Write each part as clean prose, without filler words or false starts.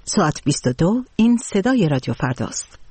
ساعت 22 این صدای رادیو فرداست.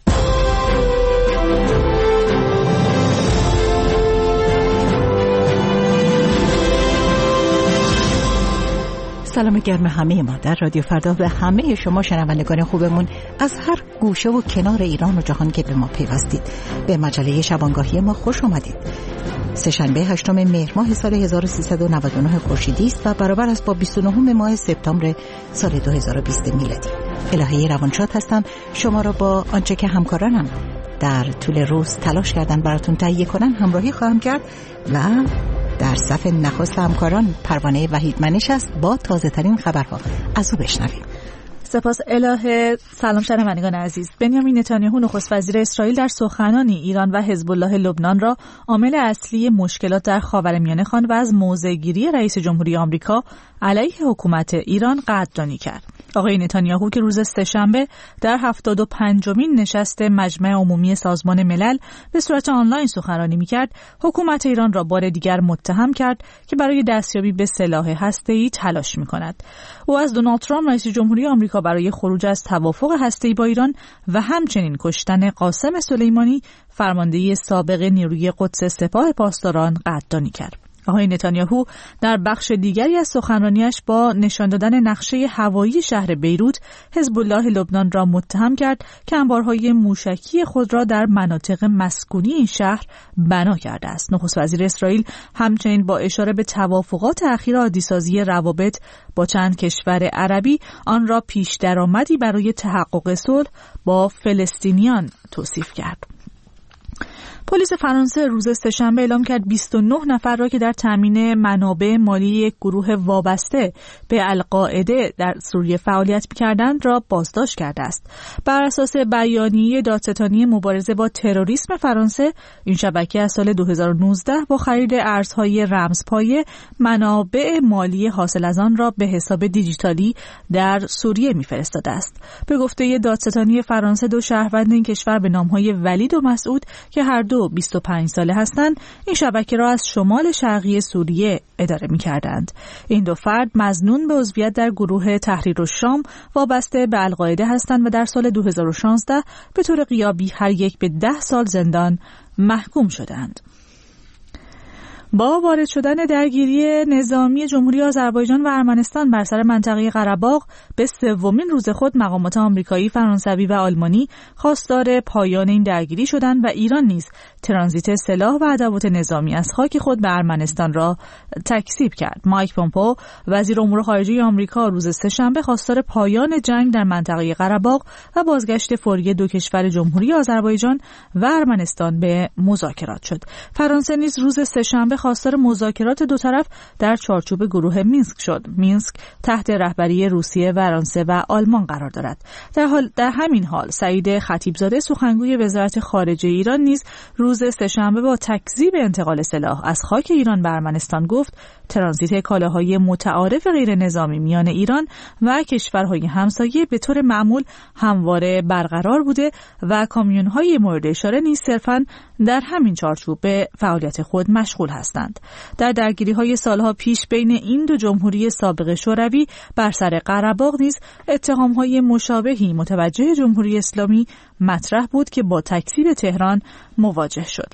سلام گرم همه ما در رادیو فردا و همه شما شنوندگان خوبمون از هر گوشه و کنار ایران و جهان که به ما پیوستید. به مجله شبانگاهی ما خوش آمدید. سه‌شنبه 8 مهر ماه سال 1399 خورشیدی است و برابر است با 29 ماه سپتامبر سال 2020 میلادی. الهه روانشاد هستم. شما را با آنچه که همکارانم در طول روز تلاش کردن براتون تهیه کنن همراهی خواهم کرد و در صف نخست همکاران پروانه وحیدمنش است با تازه ترین خبرها. از او بشنویم. سپاس الهه. سلام شنوندگان عزیز. بنیامین نتانیاهو نخست وزیر اسرائیل در سخنانی ایران و حزب الله لبنان را عامل اصلی مشکلات در خاورمیانه خواند و از موضع‌گیری رئیس جمهوری آمریکا علیه حکومت ایران قدردانی کرد. آقای نتانیاهو که روز سه‌شنبه در 75مین نشست مجمع عمومی سازمان ملل به صورت آنلاین سخنرانی می‌کرد، حکومت ایران را بار دیگر متهم کرد که برای دستیابی به سلاح هسته‌ای تلاش می‌کند. او از دونالد ترامپ رئیس جمهوری آمریکا برای خروج از توافق هسته‌ای با ایران و همچنین کشتن قاسم سلیمانی فرمانده سابق نیروی قدس سپاه پاسداران قدردانی کرد. آقای نتانیاهو در بخش دیگری از سخنرانیش با نشان دادن نقشه هوایی شهر بیروت حزب الله لبنان را متهم کرد که انبارهای موشکی خود را در مناطق مسکونی این شهر بنا کرده است. نخست وزیر اسرائیل همچنین با اشاره به توافقات اخیر عادی‌سازی روابط با چند کشور عربی آن را پیش درآمدی برای تحقق صلح با فلسطینیان توصیف کرد. پلیس فرانسه روز سه‌شنبه اعلام کرد 29 نفر را که در تامین منابع مالی یک گروه وابسته به القاعده در سوریه فعالیت می‌کردند را بازداشت کرده است. بر اساس بیانیه دادستانی مبارزه با تروریسم فرانسه، این شبکه از سال 2019 با خرید ارزهای رمزپایه منابع مالی حاصل از آن را به حساب دیجیتالی در سوریه می‌فرستاده است. به گفته دادستانی فرانسه، دو شهروند این کشور به نام‌های ولید و مسعود که هر دو 25 ساله هستند، این شبکه را از شمال شرقی سوریه اداره می‌کردند. این دو فرد مظنون به عضویت در گروه تحریر الشام وابسته به القاعده هستند و در سال 2016 به طور غیابی هر یک به 10 سال زندان محکوم شدند. با وارد شدن درگیری نظامی جمهوری آذربایجان و ارمنستان بر سر منطقه قره‌باغ به سومین روز خود مقامات آمریکایی، فرانسوی و آلمانی خواستار پایان این درگیری شدند و ایران نیز ترانزیت سلاح و ادوات نظامی از خاک خود به ارمنستان را تکذیب کرد. مایک پومپئو وزیر امور خارجه آمریکا روز سه‌شنبه خواستار پایان جنگ در منطقه قره‌باغ و بازگشت فوری دو کشور جمهوری آذربایجان و ارمنستان به مذاکرات شد. فرانسه نیز روز سه‌شنبه خواستار مذاکرات دو طرف در چارچوب گروه مینسک شد. مینسک تحت رهبری روسیه، فرانسه و آلمان قرار دارد. در همین حال سعید خطیبزاده سخنگوی وزارت خارجه ایران نیز روز سه‌شنبه با تکذیب انتقال سلاح از خاک ایران به ارمنستان گفت ترانزیت کالاهای متعارف غیر نظامی میان ایران و کشورهای همسایه به طور معمول همواره برقرار بوده و کامیون‌های مورد اشاره نیز صرفاً در همین چارچوب به فعالیت خود مشغول هستند. در درگیری‌های سالها پیش بین این دو جمهوری سابق شوروی بر سر قره‌باغ نیز اتهام‌های مشابهی متوجه جمهوری اسلامی مطرح بود که با تکذیب تهران مواجه شد.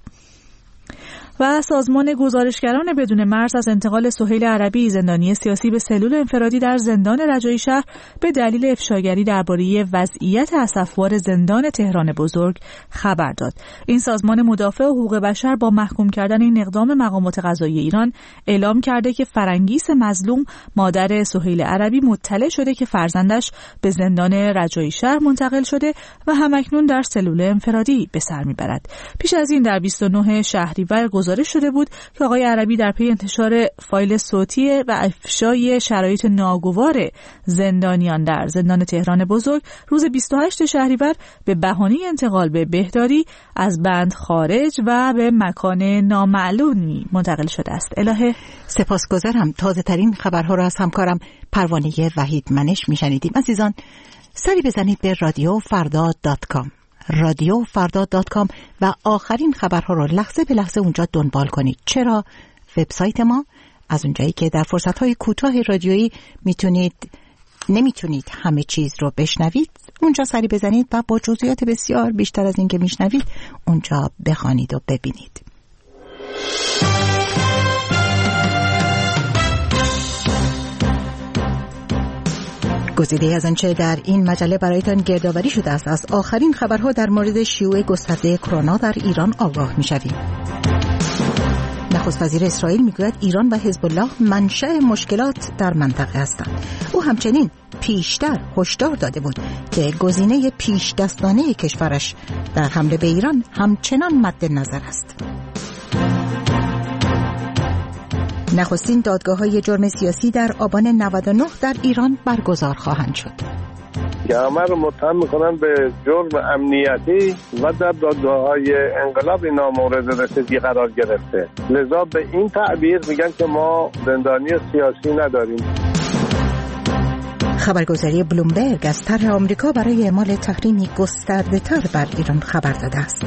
و سازمان گزارشگران بدون مرز از انتقال سهیل عربی، زندانی سیاسی، به سلول انفرادی در زندان رجایی شهر به دلیل افشاگری درباره وضعیت اسفبار زندان تهران بزرگ خبر داد. این سازمان مدافع حقوق بشر با محکوم کردن این اقدام مقامات قضایی ایران اعلام کرده که فرنگیس مظلوم مادر سهیل عربی مطلع شده که فرزندش به زندان رجایی شهر منتقل شده و همکنون در سلول انفرادی به سر میبرد. پیش از این در 29 شهریور گزارش شده بود که آقای عربی در پی انتشار فایل صوتی و افشای شرایط ناگوار زندانیان در زندان تهران بزرگ روز 28 شهریور به بهانه انتقال به بهداری از بند خارج و به مکان نامعلومی منتقل شده است. الهه سپاسگزارم. تازه ترین خبرها را از همکارم پروانه وحیدمنش میشنیدیم. عزیزان سری بزنید به radiofardad.com radiofardad.com و آخرین خبرها رو لحظه به لحظه اونجا دنبال کنید. چرا؟ وبسایت ما از اونجایی که در فرصت‌های کوتاه رادیویی میتونید نمیتونید همه چیز رو بشنوید، اونجا سری بزنید و با جزئیات بسیار بیشتر از این که میشنوید اونجا بخوانید و ببینید. گزیده از آنچه در این مجله برایتان گردآوری شده است از آخرین خبرها در مورد شیوع گسترده کرونا در ایران آگاه می‌شویم. نخست وزیر اسرائیل میگوید ایران و حزب الله منشأ مشکلات در منطقه هستند. او همچنین پیشتر هشدار داده بود که گزینه پیش دستانه کشورش در حمله به ایران همچنان مد نظر است. نخستین دادگاه‌های جرم سیاسی در آبان 99 در ایران برگزار خواهند شد. که همه رو متهم میکنن به جرم امنیتی و در دادگاه‌های انقلاب اینا مورد رسیدگی قرار گرفته. لذا به این تعبیر میگن که ما زندانی سیاسی نداریم. خبرگزاری بلومبرگ از طرح آمریکا برای اعمال تحریمی گسترده‌تر بر ایران خبر داده است.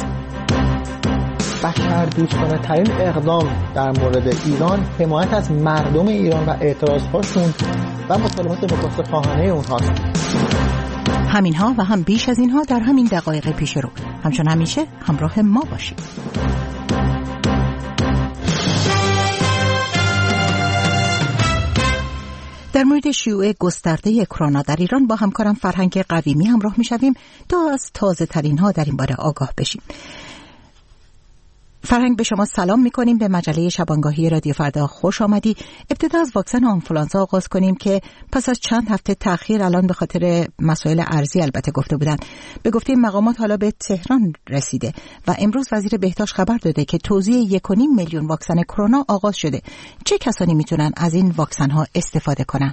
بشردوستانه ترین اقدام در مورد ایران حمایت از مردم ایران و اعتراض‌هاشون و مطالبات متاسفانه اونهاست. همینها و هم بیش از اینها در همین دقایق پیش رو. همچون همیشه همراه ما باشید. در مورد شیوع گسترده کرونا در ایران با همکارم فرهنگ قویمی همراه می‌شویم تا از تازه‌ترین‌ها در این باره آگاه بشیم. فرهنگ، به شما سلام می‌کنیم. به مجله شبانگاهی رادیو فردا خوش آمدی. ابتدا از واکسن آنفولانزا آغاز کنیم که پس از چند هفته تأخیر، الان به خاطر مسائل ارزی البته گفته بودن، به گفته مقامات حالا به تهران رسیده و امروز وزیر بهداشت خبر داده که توزیع 1.5 میلیون واکسن کرونا آغاز شده. چه کسانی میتونن از این واکسن‌ها استفاده کنن؟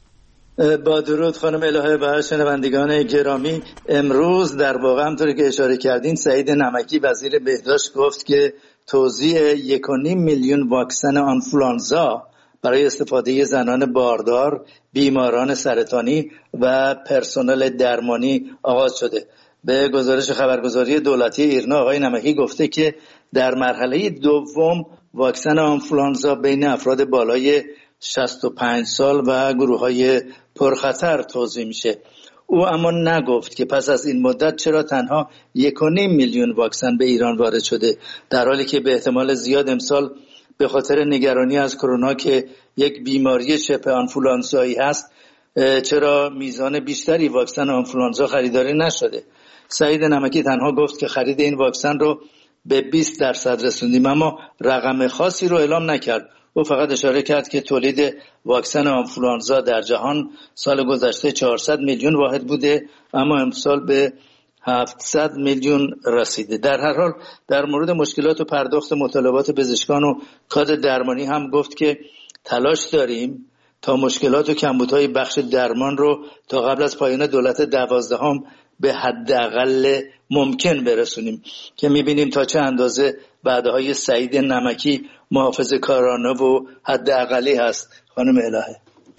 با درود خانم الهه و شنوندگان گرامی، امروز در واقع همونطوری که اشاره کردین سعید نمکی وزیر بهداشت گفت که توزیع 1.5 میلیون واکسن آنفولانزا برای استفاده زنان باردار، بیماران سرطانی و پرسنل درمانی آغاز شده. به گزارش خبرگزاری دولتی ایرنا آقای نمکی گفته که در مرحله دوم واکسن آنفولانزا بین افراد بالای 65 سال و گروه‌های پرخطر توزیع میشه. او اما نگفت که پس از این مدت چرا تنها 1.5 میلیون واکسن به ایران وارد شده، در حالی که به احتمال زیاد امسال به خاطر نگرانی از کرونا که یک بیماری شبه آنفولانزایی هست چرا میزان بیشتری واکسن آنفولانزا خریداری نشده. سعید نمکی تنها گفت که خرید این واکسن رو به 20% رسوندیم، اما رقم خاصی رو اعلام نکرد. او فقط اشاره کرد که تولید واکسن آنفولانزا در جهان سال گذشته 400 میلیون واحد بوده، اما امسال به 700 میلیون رسیده. در هر حال در مورد مشکلات و پرداخت مطالبات پزشکان و کادر درمانی هم گفت که تلاش داریم تا مشکلات و کمبودهای بخش درمان رو تا قبل از پایان دولت 12 به حداقل ممکن برسونیم، که میبینیم تا چه اندازه وعده‌های سعید نمکی محافظه‌کارانه و حداقلی هست. خانم الهه،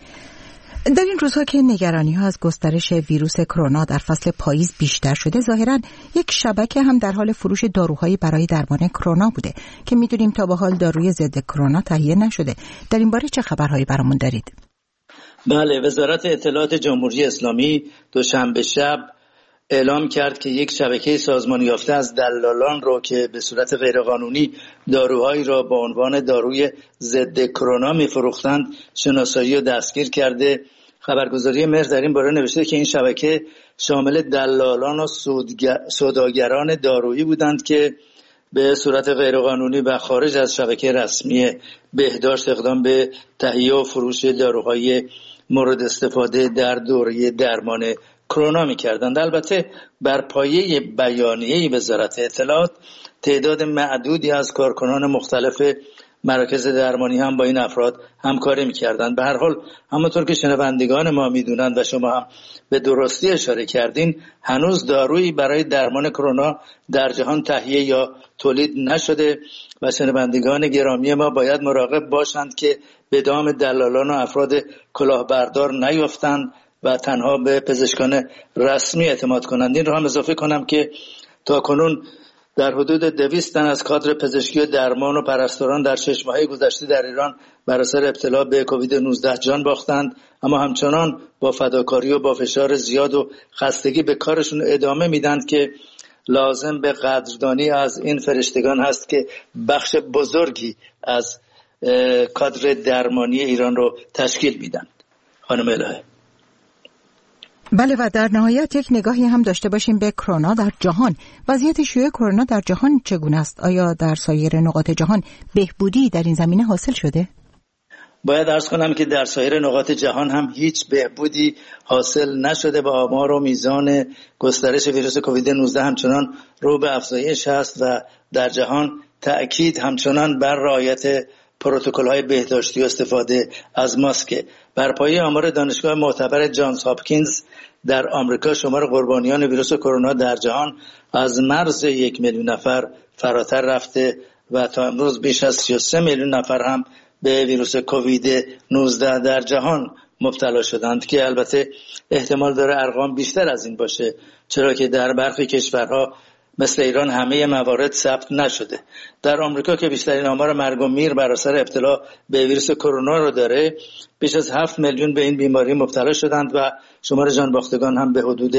در این روزها که نگرانی‌ها از گسترش ویروس کرونا در فصل پاییز بیشتر شده، ظاهراً یک شبکه هم در حال فروش داروهایی برای درمان کرونا بوده که می‌دونیم تا به حال داروی ضد کرونا تهیه نشده. در این باره چه خبرهایی برامون دارید؟ بله، وزارت اطلاعات جمهوری اسلامی دوشنبه شب اعلام کرد که یک شبکه سازمان یافته از دلالان رو که به صورت غیرقانونی داروهایی را با عنوان داروی ضد کرونا می‌فروختند شناسایی و دستگیر کرده. خبرگزاری مهر در این باره نوشته که این شبکه شامل دلالان و سوداگران دارویی بودند که به صورت غیرقانونی و خارج از شبکه رسمی بهداشت اقدام به تهیه و فروش داروهای مورد استفاده در دوره درمان کرونا می‌کردند. البته بر پایه بیانیه وزارت اطلاعات تعداد معدودی از کارکنان مختلف مراکز درمانی هم با این افراد همکاری می‌کردند. به هر حال همونطور که شنوندگان ما می‌دونند و شما هم به درستی اشاره کردین، هنوز دارویی برای درمان کرونا در جهان تهیه یا تولید نشده و شنوندگان گرامی ما باید مراقب باشند که به دام دلالان و افراد کلاهبردار نیفتند و تنها به پزشکان رسمی اعتماد کنند. این رو هم اضافه کنم که تا کنون در حدود 200 تن از کادر پزشکی و درمان و پرستاران در 6 ماه گذشته در ایران بر اثر ابتلا به کووید 19 جان باختند، اما همچنان با فداکاری و با فشار زیاد و خستگی به کارشون ادامه میدند که لازم به قدردانی از این فرشتگان هست که بخش بزرگی از کادر درمانی ایران رو تشکیل میدن. خانم الهه. بله، و در نهایت یک نگاهی هم داشته باشیم به کرونا در جهان. وضعیت شیوع کرونا در جهان چگونه است؟ آیا در سایر نقاط جهان بهبودی در این زمینه حاصل شده؟ باید عرض کنم که در سایر نقاط جهان هم هیچ بهبودی حاصل نشده و آمار و میزان گسترش ویروس کووید 19 همچنان رو به افزایش هست و در جهان تأکید همچنان بر رعایت پروتکل‌های بهداشتی و استفاده از ماسک. بر پایه آمار دانشگاه معتبر جانز هاپکینز در آمریکا شمار قربانیان ویروس کرونا در جهان از مرز 1 میلیون نفر فراتر رفته و تا امروز بیش از 33 میلیون نفر هم به ویروس کووید 19 در جهان مبتلا شدند که البته احتمال داره ارقام بیشتر از این باشه، چرا که در برخی کشورها مثل ایران همه موارد ثبت نشده. در آمریکا که بیشترین آمار مرگ و میر بر اثر ابتلا به ویروس کرونا رو داره، بیش از 7 میلیون به این بیماری مبتلا شدند و شمار جان باختگان هم به حدود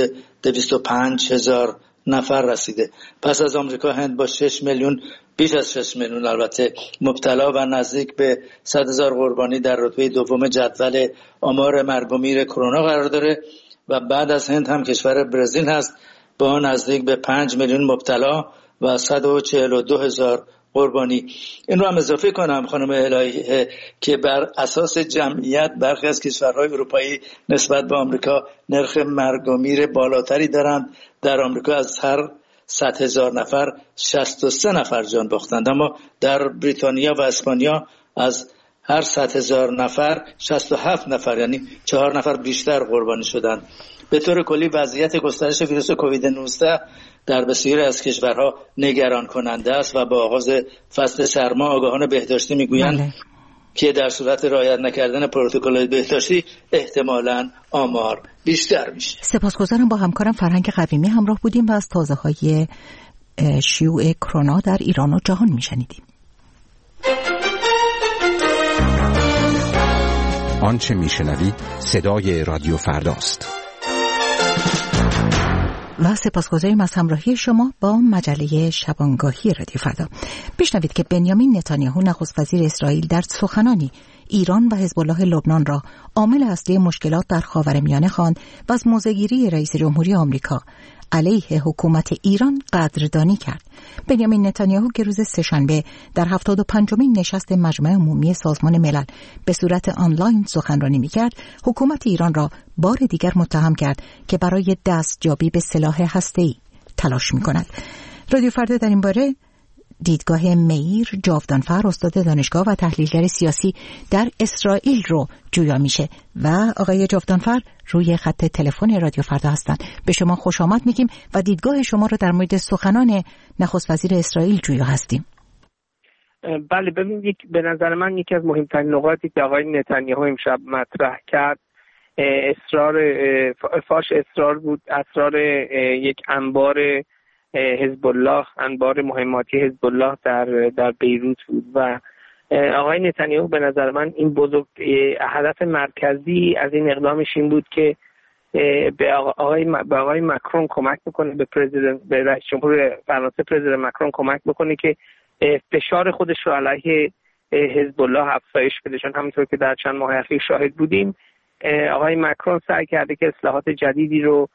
205,000 نفر رسیده. پس از آمریکا هند با 6 میلیون، بیش از 6 میلیون البته مبتلا و نزدیک به 100,000 قربانی در رتبه دوم جدول آمار مرگ و میر کرونا قرار داره و بعد از هند هم کشور برزیل هست با نزدیک به 5 میلیون مبتلا و 142,000 قربانی. این رو هم اضافه کنم خانم الهی که بر اساس جمعیت برخی از کشورهای اروپایی نسبت به آمریکا نرخ مرگ و میر بالاتری دارند. در آمریکا از هر 100,000 نفر 63 نفر جان باختند، اما در بریتانیا و اسپانیا از هر 100,000 نفر 67 نفر، یعنی 4 نفر بیشتر قربانی شدند. به طور کلی وضعیت گسترش ویروس کووید 19 در بسیاری از کشورها نگران کننده است و با آغاز فصل سرما آگاهان بهداشتی میگویند که در صورت رعایت نکردن پروتکل‌های بهداشتی احتمالاً آمار بیشتر میشه. سپاسگزارم. با همکارم فرهنگ قویمی همراه بودیم و از تازه‌های شیوع کرونا در ایران و جهان میشنیدیم. آنچه میشنوید صدای رادیو فرداست. و سپاسگزاریم از همراهی شما با مجله شبانگاهی رادیو فردا. بشنوید که بنیامین نتانیاهو نخست وزیر اسرائیل در سخنانی ایران و حزب الله لبنان را عامل اصلی مشکلات در خاورمیانه خواند و از موضع‌گیری رئیس جمهوری آمریکا علیه حکومت ایران قدردانی کرد. بنیامین نتانیاهو که روز سه‌شنبه در 75مین نشست مجمع عمومی سازمان ملل به صورت آنلاین سخنرانی می‌کرد، حکومت ایران را بار دیگر متهم کرد که برای دستیابی به سلاح هسته‌ای تلاش می‌کند. رادیو فردا در این باره دیدگاه میر جاودانفر، استاد دانشگاه و تحلیلگر سیاسی در اسرائیل رو جویا میشه و آقای جاودانفر روی خط تلفن رادیو فردا هستند. به شما خوش آمد میگیم و دیدگاه شما رو در مورد سخنان نخست وزیر اسرائیل جویا هستیم. بله، ببینید به نظر من یکی از مهمترین نقاطی که آقای نتانیاهو امشب مطرح کرد فاش اسرار بود، اسرار یک انبار حزب الله، انبار مهماتی حزب الله در بیروت بود و آقای نتانیاهو به نظر من این بزرگ هدف مرکزی از این اقدامش این بود که به آقای مکرون کمک بکنه، به رئیس جمهور فرانسه پرزیدنت مکرون کمک بکنه که فشار خودش رو علیه حزب الله افزایش بده، چون همونطور که در چند ماه اخیر شاهد بودیم آقای مکرون سعی کرده که اصلاحات جدیدی رو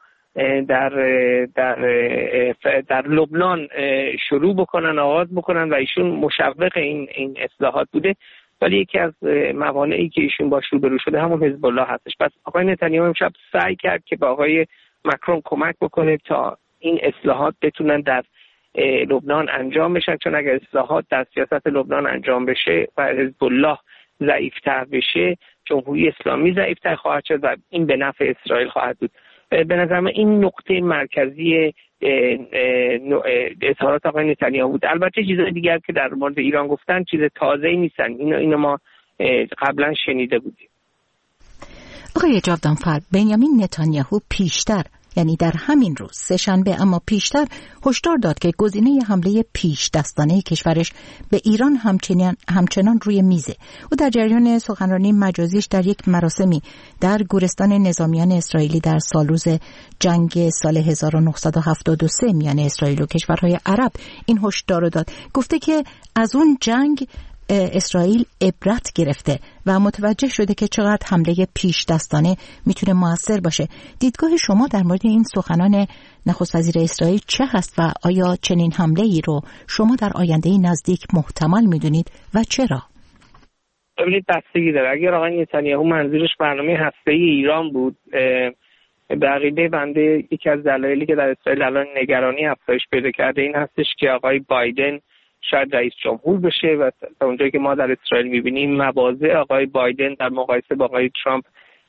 در لبنان شروع بکنن، آغاز بکنن و ایشون مشوق این اصلاحات بوده، ولی یکی از موانعی که ایشون باش روبرو شده همون حزب الله هستش. پس آقای نتانیاهو امشب سعی کرد که با آقای مکرون کمک بکنه تا این اصلاحات بتونن در لبنان انجام بشن، چون اگر اصلاحات در سیاست لبنان انجام بشه و حزب الله ضعیف‌تر بشه، جمهوری اسلامی ضعیف‌تر خواهد شد و این به نفع اسرائیل خواهد بود. به نظر من این نقطه مرکزی اظهارات آقای نتانیاهو بود. البته چیزهای دیگر که در مورد ایران گفتن چیز تازه‌ای نیستن، اینو ما قبلا شنیده بودیم. آقای جاودانفر، بنیامین نتانیاهو پیشتر یعنی در همین روز سه‌شنبه اما پیشتر هشدار داد که گزینه حمله پیش دستانه کشورش به ایران همچنان روی میزه. او در جریان سخنرانی مجازیش در یک مراسمی در گورستان نظامیان اسرائیلی در سالروز جنگ سال 1973 میان اسرائیل و کشورهای عرب این هشدار داد. گفته که از اون جنگ اسرائیل عبرت گرفته و متوجه شده که چقدر حمله پیش دستانه میتونه موثر باشه. دیدگاه شما در مورد این سخنان نخست وزیر اسرائیل چه هست و آیا چنین حمله ای رو شما در آینده نزدیک محتمل میدونید و چرا؟ ببینید بستگی داره. اگر آقای نتانیاهو منظورش برنامه هسته‌ای ایران بود، به عقیده بنده یکی از دلایلی که در اسرائیل الان نگرانی افزایش پیدا کرده این هستش که آقای بایدن شاید رئیس جمهور بشه و تا اونجایی که ما در اسرائیل می‌بینیم مواضع آقای بایدن در مقایسه با آقای ترامپ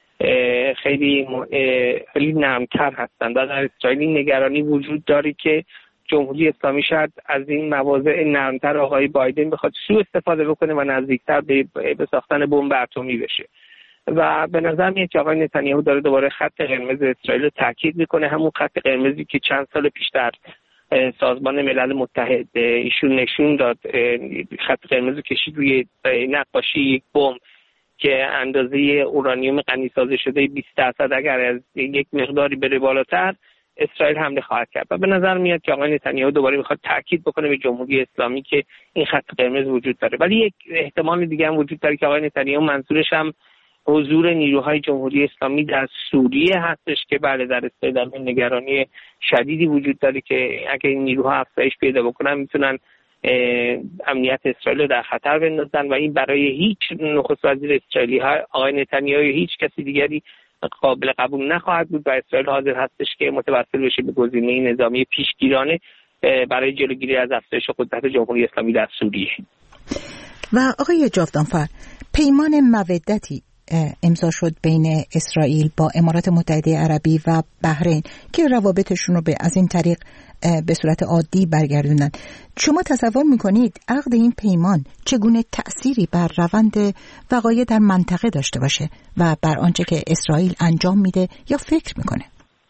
خیلی نرمتر هستند. در اسرائیل این نگرانی وجود داره که جمهوری اسلامی شاید از این مواضع نرمتر آقای بایدن بخواد سوء استفاده بکنه و نزدیکتر به ساختن بمب اتمی بشه. و به نظر میاد که آقای نتانیاهو داره دوباره خط قرمز اسرائیل رو تاکید میکنه، همون خط قرمزی که چند سال پیش در سازمان ملل متحد ایشون نشون داد. خط قرمز رو کشید روی نقاشی یک بمب که اندازه اورانیوم غنی سازی شده 20% اگر از یک مقداری بره بالاتر اسرائیل حمله خواهد کرد. و به نظر میاد که آقای نتانیاهو دوباره میخواد تاکید بکنه به جمهوری اسلامی که این خط قرمز وجود داره. ولی یک احتمال دیگه هم وجود داره که آقای نتانیاهو منظورش هم حضور نیروهای جمهوری اسلامی در سوریه هستش که بله در اسرائیل نگرانی شدیدی وجود داره که اگه این نیروها افزایش پیدا بکنن میتونن امنیت اسرائیل رو در خطر بندازن و این برای هیچ نخست وزیر اسرائیلی آقای نتانیاهو هیچ کسی دیگری قابل قبول نخواهد بود و اسرائیل حاضر هستش که متوسل بشه به گزینه نظامی پیشگیرانه برای جلوگیری از افزایش قدرت جمهوری اسلامی در سوریه. و آقای جاودانفر، پیمان مودتی امضا شد بین اسرائیل با امارات متحده عربی و بحرین که روابطشون رو از این طریق به صورت عادی برگردوندن. شما تصور میکنید عقد این پیمان چگونه تأثیری بر روند وقایع در منطقه داشته باشه و بر آنچه که اسرائیل انجام میده یا فکر میکنه؟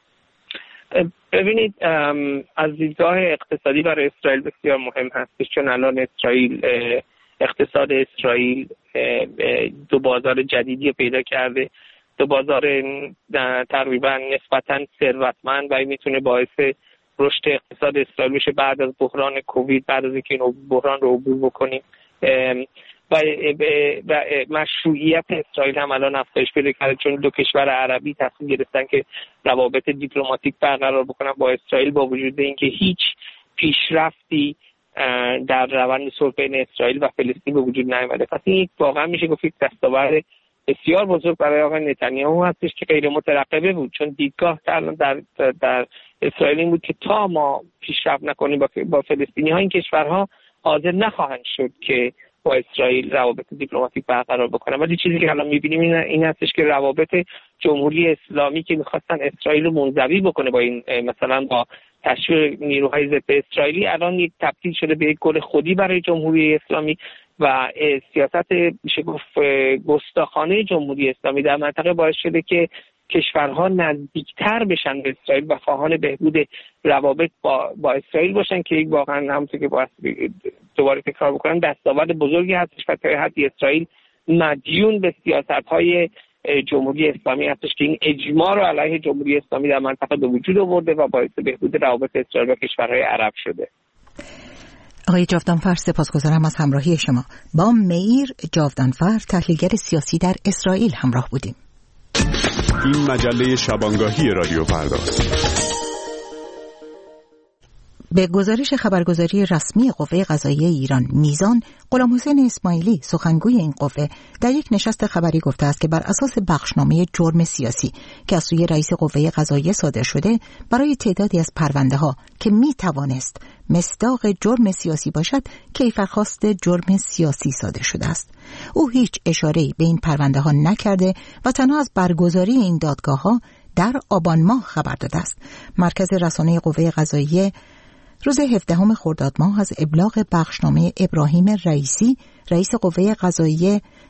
ببینید، از دیدگاه اقتصادی برای اسرائیل بسیار مهم هست، چون الان اقتصاد اسرائیل دو بازار جدیدی پیدا کرده، دو بازار تقریبا نسبتاً ثروتمند و این میتونه باعث رشد اقتصاد اسرائیل بشه بعد از بحران کووید، بعد از اینکه این بحران رو عبور بکنیم. و مشروعیت اسرائیل هم الان افزایش پیدا کرده چون دو کشور عربی تصمیم گرفتن که روابط دیپلماتیک برقرار بکنن با اسرائیل با وجود اینکه هیچ پیشرفتی در روند صلح بین اسرائیل و فلسطین به وجود نیامده. پس این واقعا میشه گفت یک دستاورد بسیار بزرگ برای آقای نتانیاهو هستش که غیر مترقبه بود، چون دیدگاه در اسرائیل این بود که تا ما پیشرفت نکنیم با فلسطینی‌ها این کشورها حاضر نخواهند شد که با اسرائیل روابط دیپلماتیک برقرار بکنن. ولی چیزی که الان می‌بینیم این هستش که روابط جمهوری اسلامی که می‌خواستن اسرائیل رو منزوی بکنه با این مثلا با تشویق نیروهای ضد اسرائیلی الان یک تبدیل شده به یک گل خودی برای جمهوری اسلامی و سیاست میشه گفت گستاخانه جمهوری اسلامی در منطقه باعث شده که کشورها نزدیکتر بشن به اسرائیل و خواهان بهبود روابط با اسرائیل باشن که یک واقعا همونطور که باید دوباره تکرار بکنن دستاورد بزرگی هستش و تا حدی اسرائیل مدیون به سیاست‌های جمهوری اسلامی هستش که این اجماع رو علیه جمهوری اسلامی در منطقه به وجود آورده و باعث بهبود روابط اسرائیل و کشورهای عرب شده. آقای جاودانفر، سپاسگزارم از همراهی شما. با مییر جاودانفر، تحلیلگر سیاسی در اسرائیل همراه بودیم. این مجله شبانگاهی رادیو فرداست. به گزارش خبرگزاری رسمی قوه قضاییه ایران میزان، غلامحسین اسماعیلی سخنگوی این قوه در یک نشست خبری گفته است که بر اساس بخشنامه جرم سیاسی که از سوی رئیس قوه قضاییه صادر شده برای تعدادی از پرونده ها که می توانست مصداق جرم سیاسی باشد کیفرخواست جرم سیاسی صادر شده است. او هیچ اشاره‌ای به این پرونده ها نکرده و تنها از برگزاری این دادگاه ها در آبان ماه خبر داده است. مرکز رسانه قوه قضاییه روز 17 خرداد ماه از ابلاغ بخشنامه ابراهیم رئیسی رئیس قوه قضاییه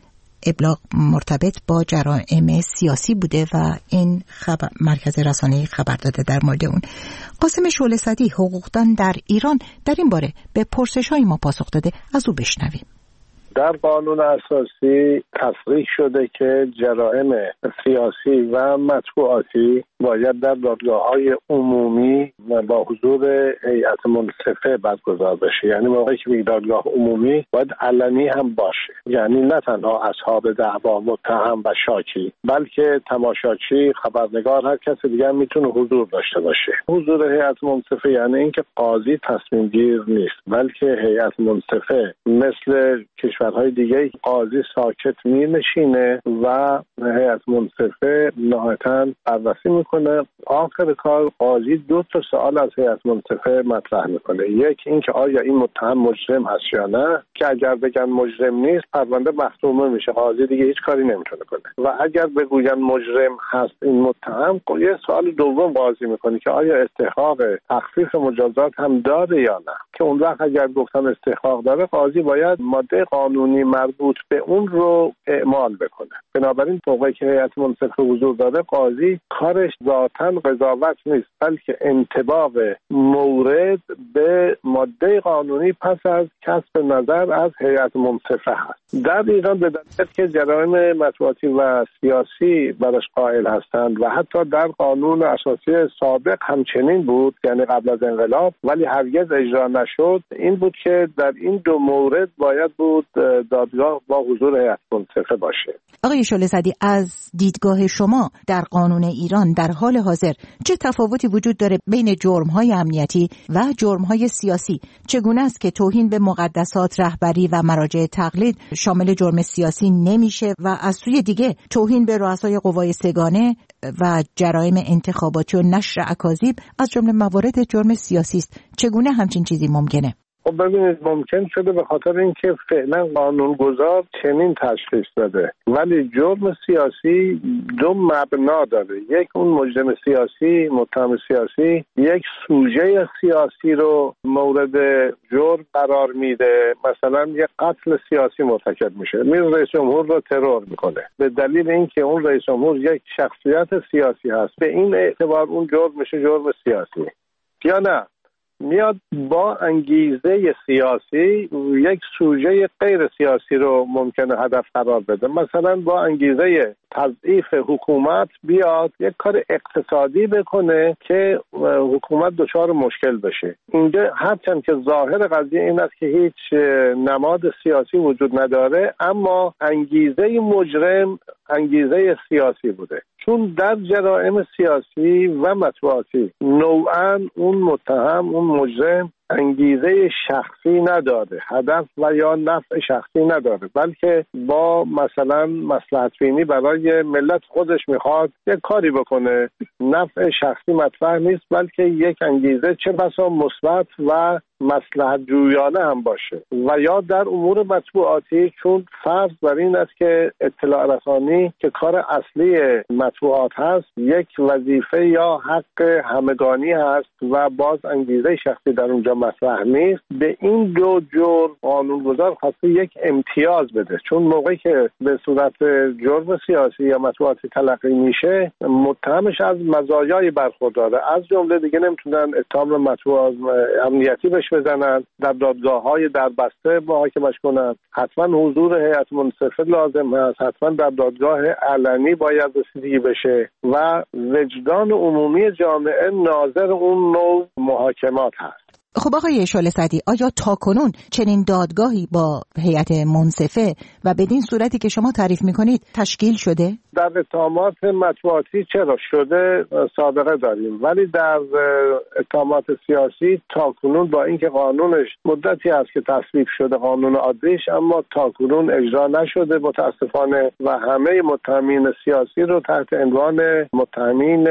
ابلاغ مرتبط با جرائم سیاسی بوده و این مرکز رسانه‌ای خبر داده در مورد اون. قاسم شعله‌صدی، حقوقدان در ایران، در این باره به پرسش‌های ما پاسخ داده. از او بشنویم. در قانون اساسی تصریح شده که جرائم سیاسی و مطبوعاتی باید در دادگاه‌های عمومی و با حضور هیئت منصفه برگزار بشه. یعنی موقعی که دادگاه عمومی باید علنی هم باشه، یعنی نه تنها اصحاب دعوا، متهم و شاکی، بلکه تماشاچی، خبرنگار، هر کس دیگه هم میتونه حضور داشته باشه. حضور هیئت منصفه یعنی اینکه قاضی تصمیم گیر نیست، بلکه هیئت منصفه مثل کشورهای دیگه قاضی ساکت می‌نشینه و هیئت منصفه نهایتاً بررسی میکنه. آخر کار قاضی 2 سوال از هیئت منصفه مطرح میکنه. یک، اینکه آیا این متهم مجرم هست یا نه، که اگر بگن مجرم نیست پرونده مختومه میشه، قاضی دیگه هیچ کاری نمیتونه کنه. و اگر بگوین مجرم هست این متهم، یه سوال دوم قاضی میکنه که آیا استحقاق تخفیف مجازات هم داره یا نه، که اون وقت اگر گفتن استحقاق داره قاضی باید ماده قانونی مربوط به اون رو اعمال بکنه. بنابراین موقعی که هیئت منصفه حضور داره، قاضی کارش ذاتاً قضاوت نیست، بلکه انطباق مورد به ماده قانونی پس از کسب نظر از هیئت منصفه هست. در ایران به دلیل که جرائم مطبوعاتی و سیاسی برش قائل هستند و حتی در قانون اساسی سابق همچنین بود، یعنی قبل از انقلاب، ولی هرگز اجرا نشد، این بود که در این 2 مورد باید بود دادگاه با حضور هیئت منصفه باشه. آقای شعله‌صدی، از دیدگاه شما در قانون ایران در حال حاضر چه تفاوتی وجود داره بین جرم‌های امنیتی و جرم‌های سیاسی؟ چگونه است که توهین به مقدسات، رهبری و مراجع تقلید شامل جرم سیاسی نمیشه و از سوی دیگه توهین به رؤسای قوای سگانه و جرایم انتخاباتی و نشر اکاذیب از جمله موارد جرم سیاسی است؟ چگونه همچین چیزی ممکنه؟ خب ببینید، ممکن شده به خاطر اینکه فعلا قانونگذار چنین تشخیص داده، ولی جرم سیاسی 2 مبنا داره. یک، اون مجرم سیاسی، متهم سیاسی یک سوژه سیاسی رو مورد جرم قرار میده. مثلا یک قتل سیاسی مرتکب میشه، رئیس جمهور رو ترور میکنه به دلیل اینکه اون رئیس جمهور یک شخصیت سیاسی هست، به این اعتبار اون جرم میشه جرم سیاسی. یا نه، میاد با انگیزه سیاسی یک سوژه غیر سیاسی رو ممکنه هدف قرار بده. مثلا با انگیزه تضعیف حکومت بیاد یک کار اقتصادی بکنه که حکومت دچار مشکل بشه. اینجا هرچند که ظاهر قضیه این است که هیچ نماد سیاسی وجود نداره، اما انگیزه مجرم انگیزه سیاسی بوده، چون در جرائم سیاسی و مطبوعاتی نوعاً اون متهم، اون مجرم انگیزه شخصی نداره، هدف و یا نفع شخصی نداره، بلکه با مثلا مصلحت بینی برای ملت خودش میخواد یک کاری بکنه. نفع شخصی مطرح نیست، بلکه یک انگیزه چه بسا مثبت و مصلحت جویانه هم باشه. و یا در امور مطبوعاتی، چون فرض بر این است که اطلاع رسانی که کار اصلی مطبوعات هست، یک وظیفه یا حق همگانی هست و باز انگیزه شخصی در اونجا مطرح نیست، به این 2 جرم قانونگذار خواسته یک امتیاز بده، چون موقعی که به صورت جرم سیاسی یا مطبوعاتی تلقی میشه، متهمش از مزایای برخورداره، از جمله دیگه نمیتونن اتهام مطبوعات امنیتی بهش بزنن، در دادگاه‌های در بسته محاکمش کنن، حتما حضور هیئت منصفه لازم هست، حتما در دادگاه علنی باید رسیدگی بشه و وجدان عمومی جامعه ناظر اون نوع محاکمات هست. خب آقای شعله‌صدی، آیا تاکنون چنین دادگاهی با هیئت منصفه و بدین صورتی که شما تعریف میکنید تشکیل شده؟ در اتهامات مطبوعاتی چرا شده سابقه داریم، ولی در اتهامات سیاسی تاکنون با اینکه قانونش مدتی است که تصویب شده، قانون عادیش، اما تاکنون اجرا نشده متاسفانه و همه متهمین سیاسی رو تحت عنوان متهمین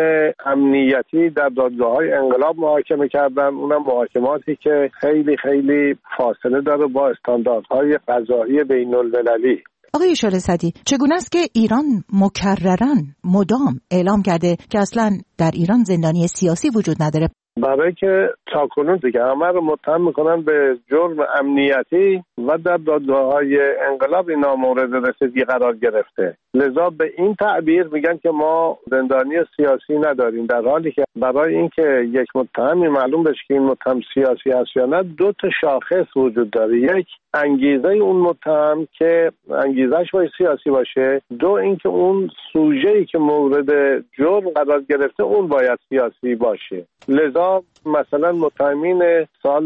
امنیتی در دادگاه‌های انقلاب محاکمه کردن. اونم محاکماتی که خیلی خیلی فاصله داره با استانداردهای قضایی بین‌المللی. آقای شعله‌صدی، چگونه است که ایران مکرراً مدام اعلام کرده که اصلاً در ایران زندانی سیاسی وجود نداره؟ برای که تاکنون دیگه همه رو متهم میکنن به جرم امنیتی و در دادگاه‌های انقلاب اینا مورد رسیدگی قرار گرفته. لذا به این تعبیر میگن که ما زندانی سیاسی نداریم، در حالی که برای اینکه یک متهمی معلوم بشه که این متهم سیاسی هست یا نه 2 تا شاخص وجود داره. یک، انگیزه اون متهم که انگیزش باید سیاسی باشه. 2، اینکه اون سوژه‌ای که مورد جرم قرار گرفته اون باید سیاسی باشه. لذا مثلا متهمین سال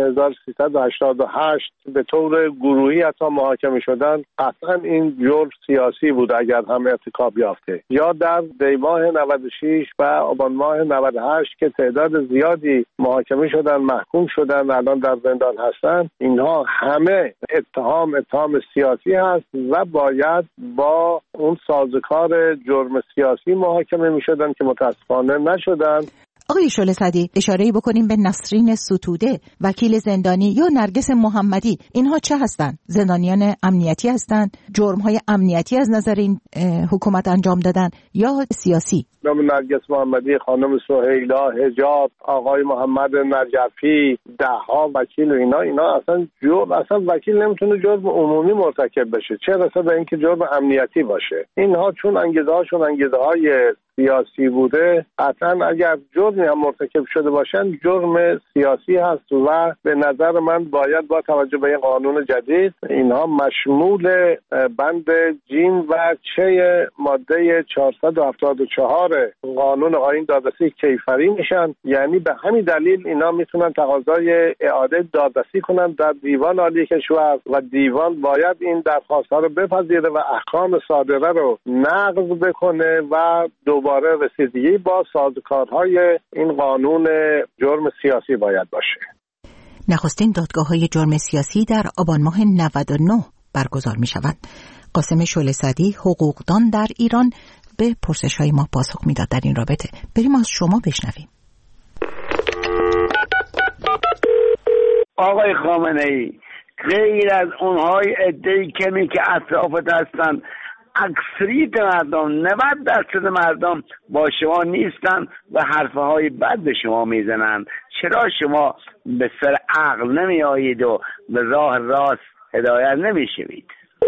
1388 به طور گروهی حتی محاکمه شدن، قطعا این جرم سیاسی بود اگر هم ارتکاب یافته. یا در دیماه 96 و آبان ماه 98 که تعداد زیادی محاکمه شدن، محکوم شدن، الان در زندان هستن، اینها همه اتهام سیاسی هست و باید با اون سازوکار جرم سیاسی محاکمه می شدن که متاسفانه نشدن. آقای شعله سعدی، اشاره‌ای بکنیم به نسرین ستوده، وکیل زندانی، یا نرگس محمدی. اینها چه هستند؟ زندانیان امنیتی هستند؟ جرم‌های امنیتی از نظر این حکومت انجام دادن یا سیاسی؟ نرگس محمدی، خانم سهیلا حجاب، آقای محمد نجفی، دهها وکیل و اینا اصلا وکیل نمیتونه جرم عمومی مرتکب بشه، چه رسه به اینکه جرم امنیتی باشه. اینها چون انگیزه‌های سیاسی بوده، قطعا اگر جرمی هم مرتکب شده باشن جرم سیاسی هست و به نظر من باید با توجه به این قانون جدید اینها مشمول بند جیم و چه ماده 474 قانون آیین دادرسی کیفری میشن. یعنی به همین دلیل اینا میتونن تقاضای اعاده دادرسی کنن در دیوان عالی کشور و دیوان باید این درخواست‌ها رو بپذیره و احکام صادره رو نقض بکنه و دوباره رسیدگی با سازوکارهای این قانون جرم سیاسی باید باشه. نخستین دادگاه‌های جرم سیاسی در آبان ماه 99 برگزار می شود. قاسم شعله سعدی، حقوقدان در ایران، به پرسش‌های ما پاسخ میداد در این رابطه. بریم از شما بشنویم. آقای خامنه‌ای، غیر از اونهای عده‌ای که اطرافت هستن، اکثریت مردم 90% مردم با شما نیستن و حرفهای بد به شما میزنن. چرا شما به سر عقل نمی آیید و به راه راست هدایت نمیشوید؟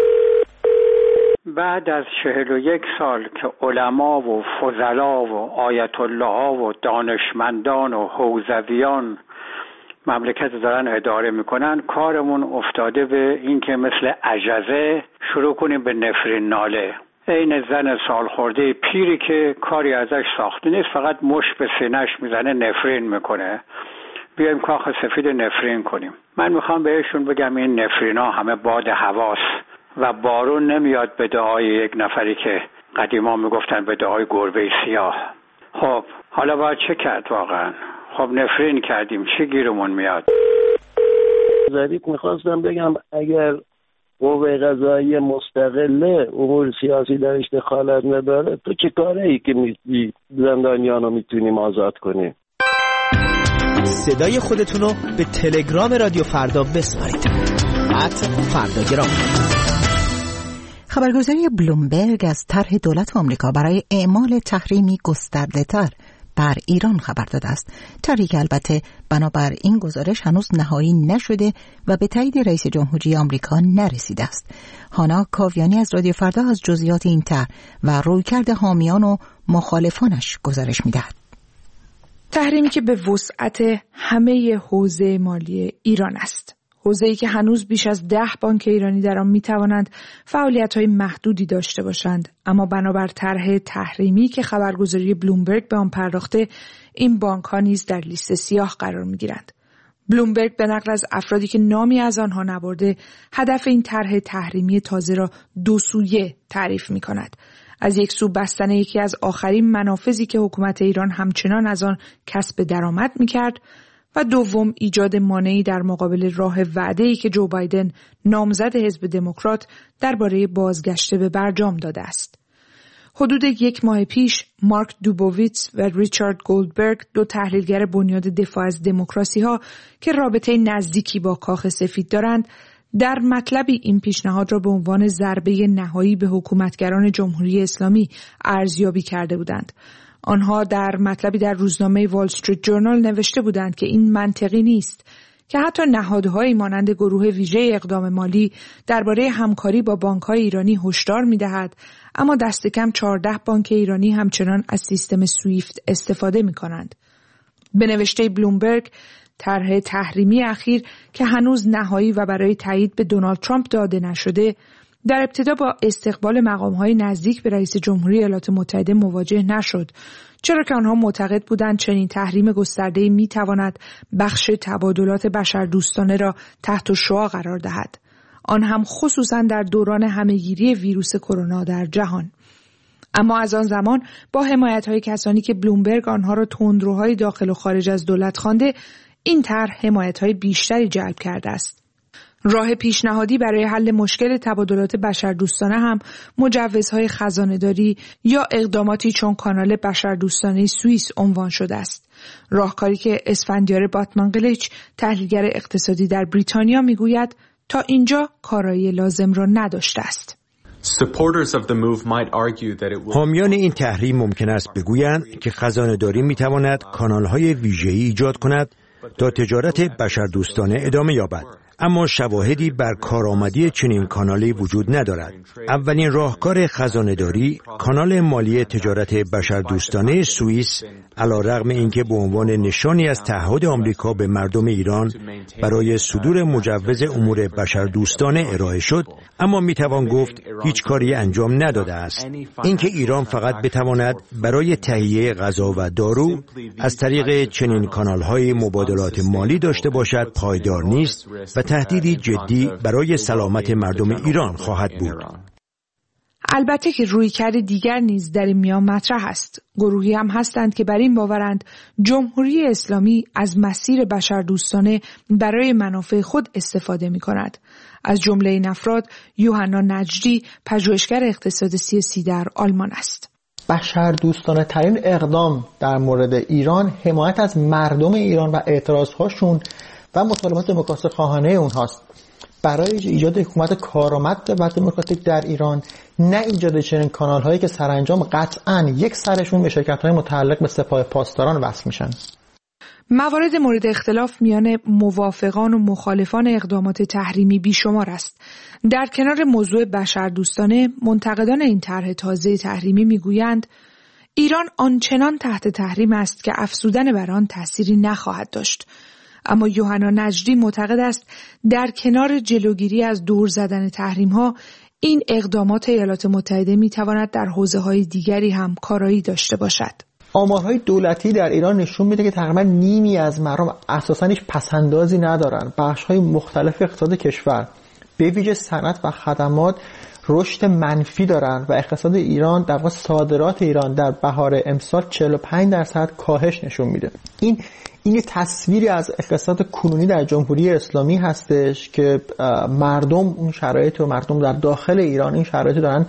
بعد از 41 سال که علما و فضلا و آیت الله ها و دانشمندان و حوزویان مملکت دارن اداره میکنن، کارمون افتاده به این که مثل عجزه شروع کنیم به نفرین ناله. این زن سالخورده پیری که کاری ازش ساخته نیست، فقط مش به سینه‌اش میزنه، نفرین میکنه. بیایم کاخ سفید نفرین کنیم. من میخوام بهشون بگم این نفرینا همه باد هواست و بارون نمیاد به دعای یک نفری که قدیما میگفتن به دعای گربه سیاه. خب حالا باید چه کرد واقعا؟ خب نفرین کردیم، چی گیرمون میاد؟ ظریف میخواستم بگم اگر قوه قضاییه مستقله امور سیاسی درش دخالت نداره، تو چه کاره ای که زندانیانو میتونیم آزاد کنیم؟ صدای خودتونو به تلگرام رادیو فردا بسپارید. @فرداگرام. خبرگزاری بلومبرگ از طرح دولت آمریکا برای اعمال تحریمی گسترده‌تر بر ایران خبر داده است. طرحی که البته بنابر این گزارش هنوز نهایی نشده و به تایید رئیس جمهوری آمریکا نرسیده است. هانا کاویانی از رادیو فردا از جزئیات این طرح و رویکرد حامیان و مخالفانش گزارش می‌دهد. تحریمی که به وسعت همه حوزه مالی ایران است. حوزه‌ای که هنوز بیش از 10 بانک ایرانی در آن می‌توانند فعالیت‌های محدودی داشته باشند، اما بنابر طرح تحریمی که خبرگزاری بلومبرگ به آن پرداخته، این بانک‌ها نیز در لیست سیاه قرار می‌گیرند. بلومبرگ به نقل از افرادی که نامی از آنها نبرده، هدف این طرح تحریمی تازه را دو سویه تعریف می‌کند. از یک سو بستن یکی از آخرین منافذی که حکومت ایران همچنان از آن کسب درآمد می‌کرد، و دوم ایجاد مانعی در مقابل راه وعده‌ای که جو بایدن نامزد حزب دموکرات درباره بازگشت به برجام داده است. حدود 1 ماه پیش مارک دوبوویتس و ریچارد گولدبرگ، 2 تحلیلگر بنیاد دفاع از دموکراسی‌ها که رابطه نزدیکی با کاخ سفید دارند، در مطلبی این پیشنهاد را به عنوان ضربه نهایی به حکومتگران جمهوری اسلامی ارزیابی کرده بودند. آنها در مطلبی در روزنامه وال استریت جورنال نوشته بودند که این منطقی نیست که حتی نهادهایی مانند گروه ویژه اقدام مالی درباره همکاری با بانک‌های ایرانی هشدار می‌دهد، اما دست کم 14 بانک ایرانی همچنان از سیستم سویفت استفاده می‌کنند. به نوشته بلومبرگ، طرح تحریمی اخیر که هنوز نهایی و برای تایید به دونالد ترامپ داده نشده، در ابتدا با استقبال مقام‌های نزدیک به رئیس جمهوری ایالات متحده مواجه نشد، چرا که آنها معتقد بودند چنین تحریم گسترده‌ای می‌تواند بخش تبادلات بشردوستانه را تحت شعاع قرار دهد، آن هم خصوصاً در دوران همه‌گیری ویروس کرونا در جهان. اما از آن زمان با حمایت‌های کسانی که بلومبرگ آنها را تندروهای داخل و خارج از دولت خوانده، این طرح حمایت‌های بیشتری جلب کرده است. راه پیشنهادی برای حل مشکل تبادلات بشردوستانه هم مجوزهای خزانه‌داری یا اقداماتی چون کانال بشردوستانه سوئیس عنوان شده است. راهکاری که اسفندیار باتمانگلیچ، تحلیلگر اقتصادی در بریتانیا، میگوید تا اینجا کارایی لازم را نداشته است. حامیان این تحریم ممکن است بگویند که خزانه‌داری می‌تواند کانال‌های ویژه‌ای ایجاد کند تا تجارت بشردوستانه ادامه یابد، اما شواهدی بر کارآمدی چنین کانالی وجود ندارد. اولین راهکار خزانه‌داری، کانال مالی تجارت بشردوستانه سوئیس، علی‌رغم اینکه به عنوان نشانی از تعهد آمریکا به مردم ایران برای صدور مجوز امور بشردوستانه ارائه شد، اما میتوان گفت هیچ کاری انجام نداده است. اینکه ایران فقط بتواند برای تهیه غذا و دارو از طریق چنین کانال‌های مبادلات مالی داشته باشد پایدار نیست و تهدیدی جدی برای سلامت مردم ایران خواهد بود. البته که رویکرد دیگر نیز در این میان مطرح است. گروهی هم هستند که بر این باورند جمهوری اسلامی از مسیر بشردوستانه برای منافع خود استفاده می کند. از جمله این افراد یوحنا نجدی، پژوهشگر اقتصاد سیاسی در آلمان است. بشردوستانه ترین اقدام در مورد ایران حمایت از مردم ایران و اعتراضهاشون و مطالبات دموکراسی خواهانه اونهاست. برای ایجاد حکومت کارآمد و دموکراتیک در ایران، نه ایجاد چنین کانال‌هایی که سرانجام قطعاً یک سرشون به شرکت‌های متعلق به سپاه پاسداران وصل میشن. موارد مورد اختلاف میان موافقان و مخالفان اقدامات تحریمی بیشمار است. در کنار موضوع بشردوستانه، منتقدان این طرح تازه تحریمی میگویند ایران آنچنان تحت تحریم است که افزودن بر آن تأثیری نخواهد داشت. اما یوحنا نجدی معتقد است در کنار جلوگیری از دور زدن تحریم‌ها، این اقدامات ایالات متحده می‌تواند در حوزه‌های دیگری هم کارایی داشته باشد. آمارهای دولتی در ایران نشون میده که تقریبا نیمی از مردم اساساً هیچ پسندازی ندارن. بخش‌های مختلف اقتصاد کشور، به ویژه صنعت و خدمات، رشد منفی دارن و اقتصاد ایران، در واقع صادرات ایران در بهار امسال 45% کاهش نشون میده. این یه تصویری از اقتصاد کنونی در جمهوری اسلامی هستش که مردم اون شرایط و مردم در داخل ایران این شرایط دارن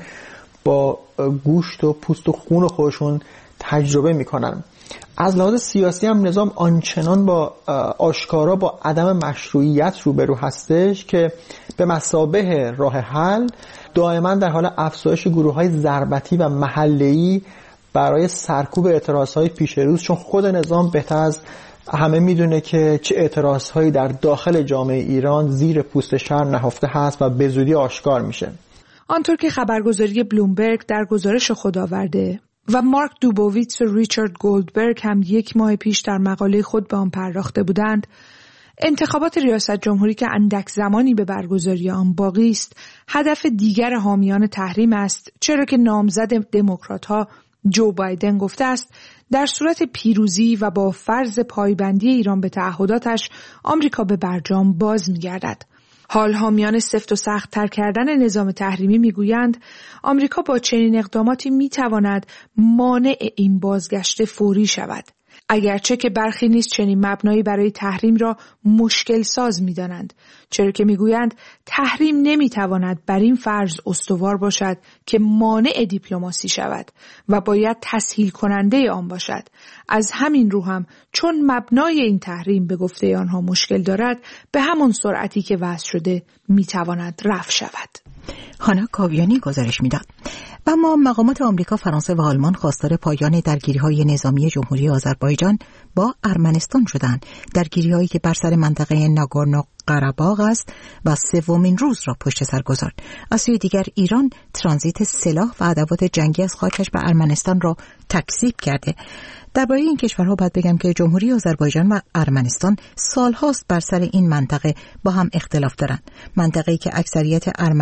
با گوشت و پوست و خون خودشون تجربه میکنن. از لحاظ سیاسی هم نظام آنچنان با آشکارا با عدم مشروعیت روبرو هستش که به مثابه راه حل دائما در حال افزایش گروه‌های ضربتی و محله‌ای برای سرکوب اعتراض‌های پیش روز، چون خود نظام بهتر از همه میدونه که چه اعتراض‌هایی در داخل جامعه ایران زیر پوست شهر نهفته هست و به زودی آشکار میشه. آنطور که خبرگزاری بلومبرگ در گزارش خود آورده و مارک دوبوویتس و ریچارد گولدبرگ هم 1 ماه پیش در مقاله خود به آن پرداخته بودند، انتخابات ریاست جمهوری که اندک زمانی به برگزاری آن باقی است، هدف دیگر حامیان تحریم است، چرا که نامزد دموکرات‌ها جو بایدن گفته است در صورت پیروزی و با فرض پایبندی ایران به تعهداتش، آمریکا به برجام باز می‌گردد. حال حامیان سفت و سخت تر کردن نظام تحریمی میگویند آمریکا با چنین اقداماتی میتواند مانع این بازگشت فوری شود، اگرچه که برخی نیز چنین مبنایی برای تحریم را مشکل ساز می‌دانند، چرا که میگویند تحریم نمیتواند بر این فرض استوار باشد که مانع دیپلماسی شود و باید تسهیل کننده آن باشد. از همین رو هم چون مبنای این تحریم به گفته آنها مشکل دارد، به همان سرعتی که وضع شده میتواند رفع شود. خانا کاویانی گزارش میداد. و اما مقامات آمریکا، فرانسه و آلمان خواستار پایان درگیری‌های نظامی جمهوری آذربایجان با ارمنستان شدند، درگیری‌هایی که بر سر منطقه ناگورنو قره‌باغ است و سومین روز را پشت سر گذارد. از سوی دیگر ایران ترانزیت سلاح و ادوات جنگی از خاکش به ارمنستان را تکذیب کرده. درباره این کشورها باید بگم که جمهوری آذربایجان و ارمنستان سالهاست بر سر این منطقه با هم اختلاف دارند. منطقه‌ای که اکثریت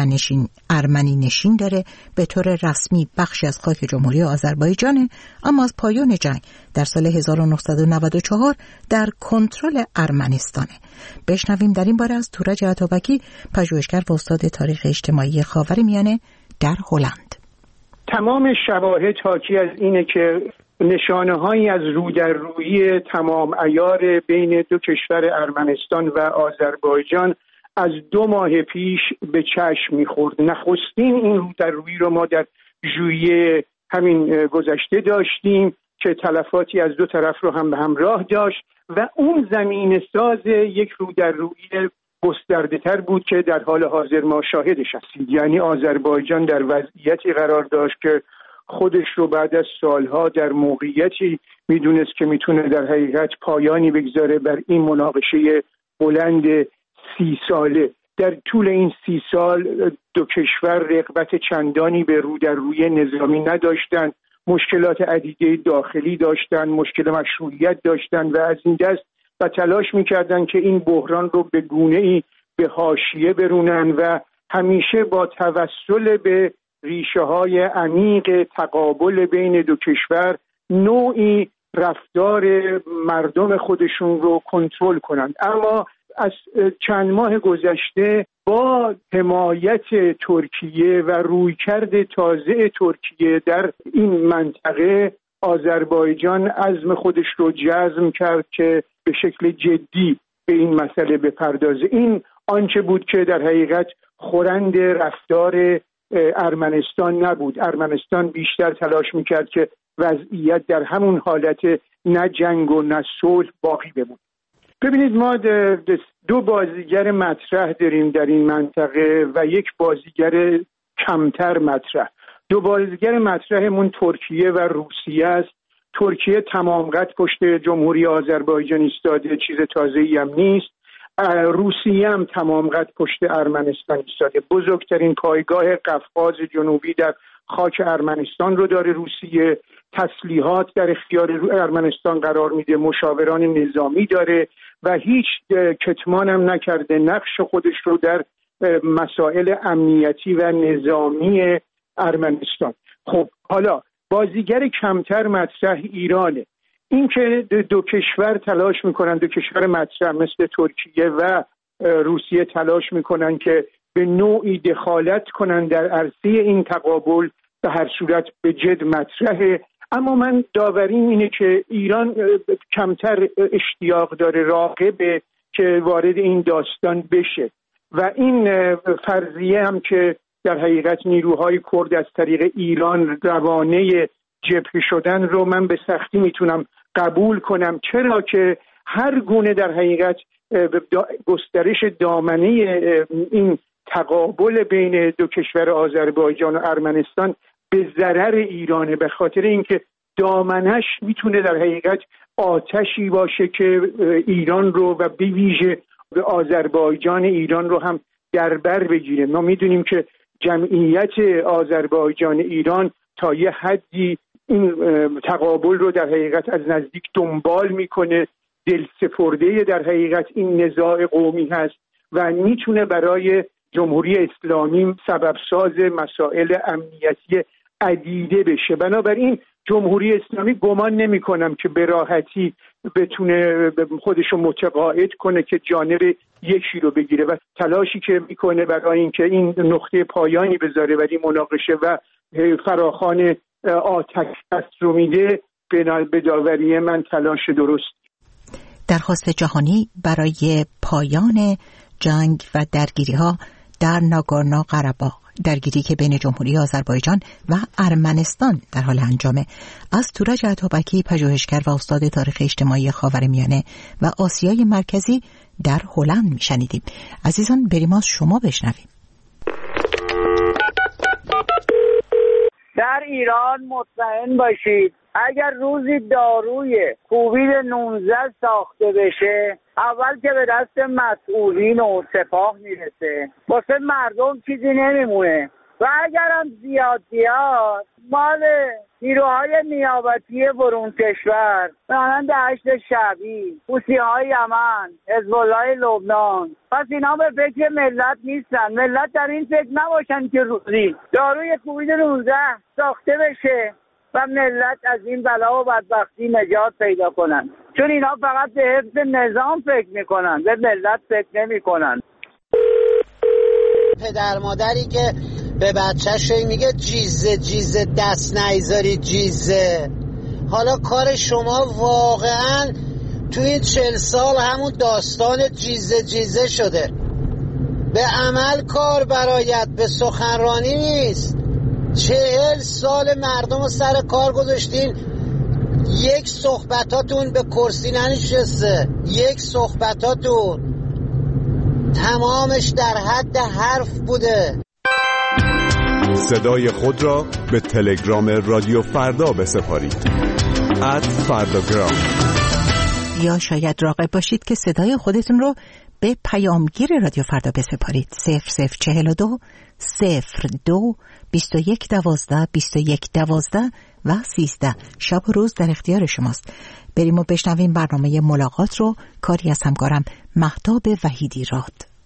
ارمنی نشین داره، به طور رسمی بخشی از خاک جمهوری آذربایجانه، اما از پایان جنگ در سال 1994 در کنترل ارمنستانه. بشنویم در این باره از تورج عطابکی، پژوهشگر و استاد تاریخ اجتماعی خاورمیانه در هلند. تمام شواهد حاکی از اینه که نشانه‌هایی از رو در رویی تمام عیار بین دو کشور ارمنستان و آذربایجان از 2 ماه پیش به چشم می‌خورد. نخستین این رو در رویی رو ما در ژوئیه همین گذشته داشتیم که تلفاتی از 2 طرف رو هم به همراه داشت و اون زمین ساز یک رو در رویی گسترده‌تر بود که در حال حاضر ما شاهدش هستیم. یعنی آذربایجان در وضعیتی قرار داشت که خودش رو بعد از سالها در موقعیتی میدونست که میتونه در حقیقت پایانی بگذاره بر این مناقشه بلند 30 ساله. در طول این 30 سال 2 کشور رغبت چندانی به رو در روی نظامی نداشتند، مشکلات عدیده داخلی داشتند، مشکل مشروعیت داشتند و از این دست و تلاش میکردند که این بحران رو به گونه‌ای به حاشیه برونن و همیشه با توسل به ریشه‌های عمیق تقابل بین 2 کشور نوعی رفتار مردم خودشون رو کنترل کنند. اما از چند ماه گذشته با حمایت ترکیه و رویکرد تازه ترکیه در این منطقه، آذربایجان عزم خودش رو جزم کرد که به شکل جدی به این مسئله بپردازه. این آنچه بود که در حقیقت خورند رفتار ارمنستان نبود. ارمنستان بیشتر تلاش میکرد که وضعیت در همون حالت نه جنگ و نه صلح باقی بمونه. ببینید ما 2 بازیگر مطرح داریم در این منطقه و یک بازیگر کمتر مطرح. 2 بازیگر مطرحمون ترکیه و روسیه است. ترکیه تمام قد پشت جمهوری آذربایجان ایستاده، چیز تازه‌ای هم نیست. روسیه هم تمام قد پشت ارمنستان ایستاده. بزرگترین پایگاه قفقاز جنوبی در خاک ارمنستان رو داره روسیه. تسلیحات در اختیار ارمنستان قرار میده، مشاوران نظامی داره و هیچ کتمان هم نکرده نقش خودش رو در مسائل امنیتی و نظامی ارمنستان. خب حالا بازیگر کمتر مطرح ایرانه. این که 2 کشور تلاش میکنن، 2 کشور مطرح مثل ترکیه و روسیه تلاش میکنن که به نوعی دخالت کنن در عرصه این تقابل، به هر صورت به جد مطرحه. اما من داوریم اینه که ایران کمتر اشتیاق داره، راغبه که وارد این داستان بشه و این فرضیه هم که در حقیقت نیروهای کرد از طریق ایران روانه جبهه شدن رو من به سختی میتونم قبول کنم، چرا که هر گونه در حقیقت گسترش دامنه این تقابل بین 2 کشور آذربایجان و ارمنستان به ضرر ایرانه، به خاطر اینکه دامنش میتونه در حقیقت آتشی باشه که ایران رو و به ویژه به آذربایجان ایران رو هم در بر بگیره. ما میدونیم که جمعیت آذربایجان ایران تا یه حدی این تقابل رو در حقیقت از نزدیک دنبال میکنه، دلسپرده در حقیقت این نزاع قومی هست و میتونه برای جمهوری اسلامی سبب ساز مسائل امنیتی عدیده بشه. بنابراین جمهوری اسلامی گمان نمی کنم که به راحتی بتونه خودش رو متقاعد کنه که جانب یکی رو بگیره و تلاشی که میکنه برای اینکه این نقطه پایانی بذاره برای مناقشه و فراخوان آتش رو میده، به داوری من تلاش درست. درخواست جهانی برای پایان جنگ و درگیری‌ها در ناگورنو قره‌باغ، درگیری که بین جمهوری آذربایجان و ارمنستان در حال انجامه. از تورج عطابکی، پژوهشگر و استاد تاریخ اجتماعی خاورمیانه و آسیای مرکزی در هلند میشنیدیم. عزیزان بریم از شما بشنویم. ایران مطمئن باشید اگر روزی داروی کووید 19 ساخته بشه، اول که به دست مسئولین و سپاه میرسه، واسه مردم چیزی نمیمونه و اگر هم زیاد مال نیروهای نیابتی برون کشور مانند دشت شعبی، حوثی‌های یمن، حزب الله لبنان، پس اینا به فکر ملت نیستن. ملت در این فکر نباشن که روزی داروی کووید 19 ساخته بشه و ملت از این بلا و بدبختی نجات پیدا کنن، چون اینا فقط به حفظ نظام فکر میکنن، به ملت فکر نمیکنن. پدر مادری که به بچه‌ش میگه جیزه دست نیذاری جیزه. حالا کار شما واقعا تو این 40 سال همون داستان جیزه شده. به عمل کار برایت، به سخنرانی نیست. 40 سال مردم رو سر کار گذاشتین، یک صحبتاتون به کرسی ننشسته، یک صحبتاتون تمامش در حد حرف بوده. صدای خود را به تلگرام رادیو فردا بسپارید @فرداگرام. یا شاید راغب باشید که صدای خودتون رو به پیامگیر رادیو فردا بسپارید 0042 02 21 12 21 12 و 13. شب و روز در اختیار شماست. بریم و بشنویم برنامه ملاقات رو، کاری از همکارم مهتاب وحیدی راد.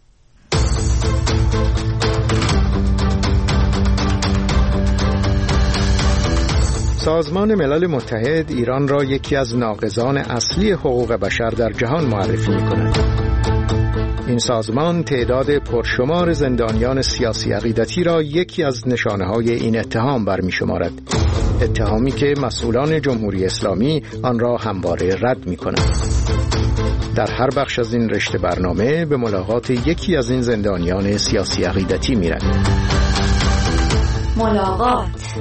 سازمان ملل متحد ایران را یکی از ناقضان اصلی حقوق بشر در جهان معرفی می‌کند. این سازمان تعداد پرشمار زندانیان سیاسی عقیدتی را یکی از نشانه‌های این اتهام برمی‌شمارد. اتهامی که مسئولان جمهوری اسلامی آن را همواره رد می‌کنند. در هر بخش از این رشته برنامه به ملاقات یکی از این زندانیان سیاسی عقیدتی می‌رویم. ملاقات.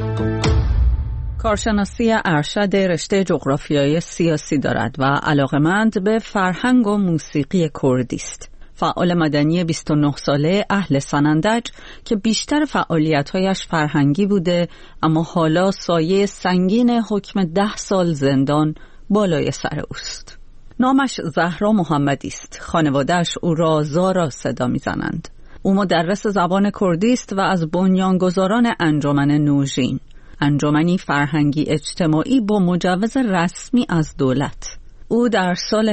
کارشناسی ارشد رشته جغرافیای سیاسی دارد و علاقمند به فرهنگ و موسیقی کردی است. فعال مدنی 29 ساله اهل سنندج که بیشتر فعالیت‌هایش فرهنگی بوده، اما حالا سایه سنگین حکم 10 سال زندان بالای سر اوست. نامش زهرا محمدی است. خانواده‌اش او را زارا صدا می‌زنند. او مدرس زبان کردی است و از بنیانگذاران انجمن نوژین، انجمنی فرهنگی اجتماعی با مجوز رسمی از دولت. او در سال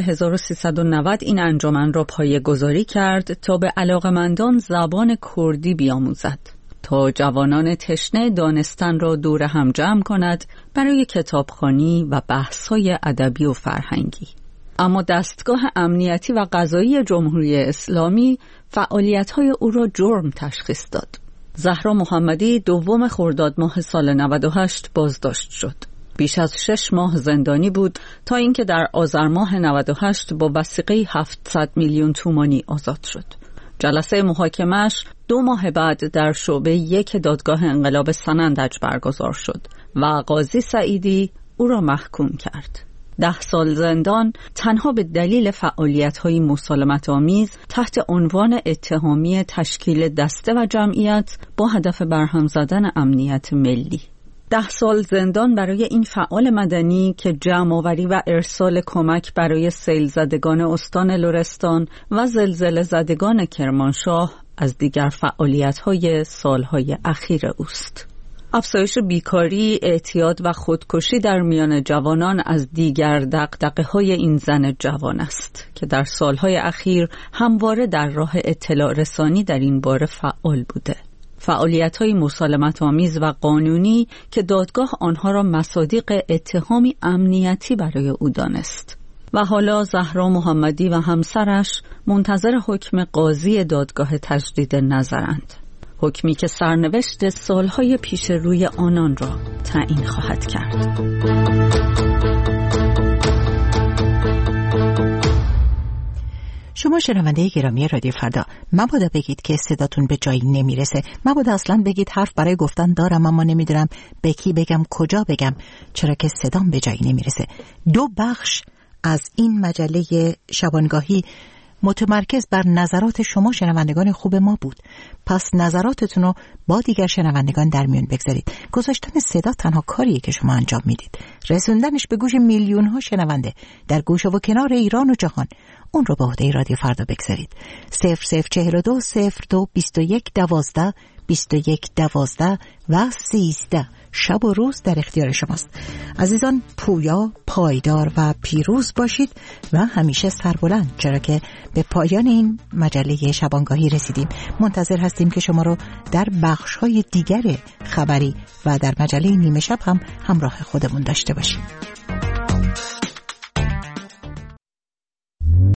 1390 این انجمن را پایه‌گذاری کرد تا به علاقمندان زبان کردی بیاموزد، تا جوانان تشنه دانستن را دور هم جمع کند برای کتابخوانی و بحث‌های ادبی و فرهنگی. اما دستگاه امنیتی و قضایی جمهوری اسلامی فعالیت‌های او را جرم تشخیص داد. زهرا محمدی 2 خرداد ماه سال 98 بازداشت شد. بیش از 6 ماه زندانی بود تا اینکه در آذر ماه 98 با وثیقه 700 میلیون تومانی آزاد شد. جلسه محاکمه‌اش 2 ماه بعد در شعبه 1 دادگاه انقلاب سنندج برگزار شد و قاضی سعیدی او را محکوم کرد. 10 سال زندان تنها به دلیل فعالیت‌های مسالمت‌آمیز تحت عنوان اتهامی تشکیل دسته و جمعیت با هدف برهم زدن امنیت ملی. 10 سال زندان برای این فعال مدنی که جمع‌آوری و ارسال کمک برای سیل زدگان استان لرستان و زلزله زدگان کرمانشاه از دیگر فعالیت‌های سال‌های اخیر اوست. افزایش بیکاری، اعتیاد و خودکشی در میان جوانان از دیگر دغدغه‌های این زن جوان است که در سالهای اخیر همواره در راه اطلاع رسانی در این باره فعال بوده. فعالیت‌های مسالمت‌آمیز و قانونی که دادگاه آنها را مصادیق اتهامی امنیتی برای او دانست. و حالا زهرا محمدی و همسرش منتظر حکم قاضی دادگاه تجدید نظرند. حکمی که سرنوشت سالهای پیش روی آنان را تعیین خواهد کرد. شما شنونده گرامی رادیو فردا، مبادا بگید که صداتون به جایی نمیرسه، مبادا اصلا بگید حرف برای گفتن دارم اما نمیدونم به کی بگم، کجا بگم، چرا که صدام به جایی نمیرسه. 2 بخش از این مجله شبانگاهی متمرکز بر نظرات شما شنوندگان خوب ما بود. پس نظراتتون رو با دیگر شنوندگان در میون بگذارید. گذاشتن صدا تنها کاریه که شما انجام میدید. رسوندنش به گوش میلیون ها شنونده در گوشه و کنار ایران و جهان، اون رو به عهده رادیو فردا بگذارید. 0042 02 21 12 21 12 و 13 شب و روز در اختیار شماست. عزیزان، پویا، پایدار و پیروز باشید و همیشه سربلند، چرا که به پایان این مجله شبانگاهی رسیدیم. منتظر هستیم که شما رو در بخش‌های دیگر خبری و در مجله نیمه شب هم همراه خودمون داشته باشیم.